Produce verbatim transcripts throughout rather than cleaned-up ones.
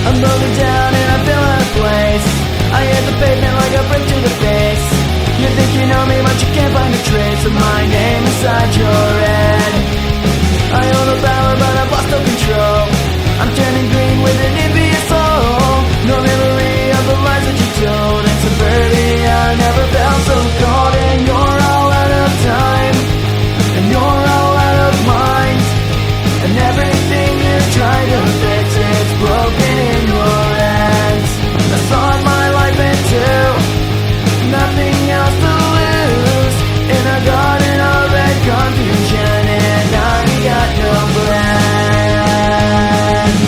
I'm broken down and I feel out of place. I hit the pavement like a brick to the face. You think you know me but you can't find a trace of my name inside your head. I own the power but I've lost all control. I'm turning green with an envious soul. No memory of the lies that you told. In suburbia I never felt so cold. And you're all out of time, and you're all out of mind. And everything you try to fix is broken in your hands. I sawed my life in two, nothing else to lose. In a garden of red confusion, and I got no plans.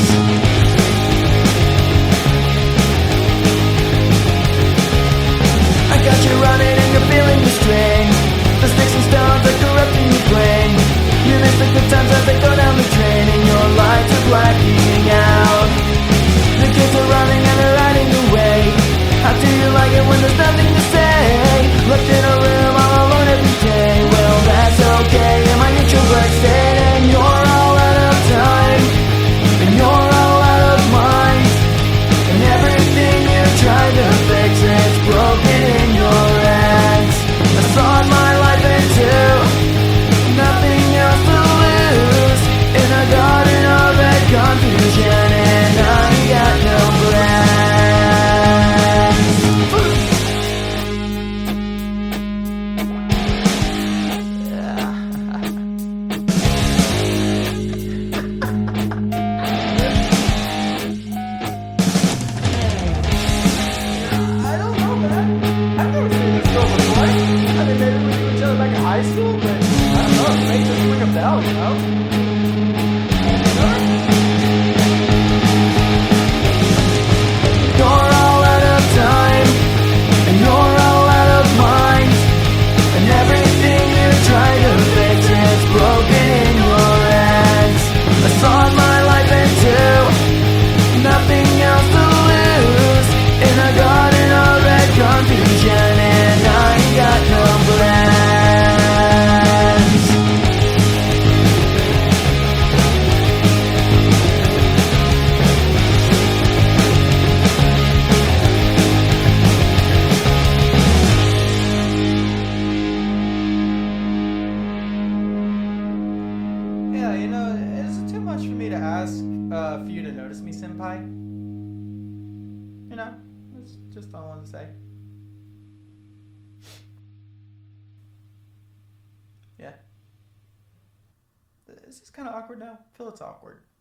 I got you running and you're feeling the strain. The sticks and stones are corrupting your brain. You miss the good times as they go down the drain, and your lights are blacking out. The kids are running and they're riding away. How do you like it when there's nothing to say? Locked in a room all alone every day. Well, that's okay in my introvert state. And you're all out of time, and you're all out of mind. And everything you tried to fix is broken in your hands. I sawed my life in two, nothing else to lose. In a garden of red confusion, and I got no plans. I don't know, man. I've never seen this girl before. I mean, maybe we knew each other back in high school, but I don't know. It makes us ring a bell, you know? You're all out of time, and you're all out of mind. And everything you try to fix is broken in your hands. I sawed my life in two, nothing else to lose. In a garden of red confusion, and I got no plans. Yeah, you know, is it too much for me to ask uh, for you to notice me, senpai? You know, that's just all I wanted to say. Yeah. Is this kind of awkward now? I feel it's awkward.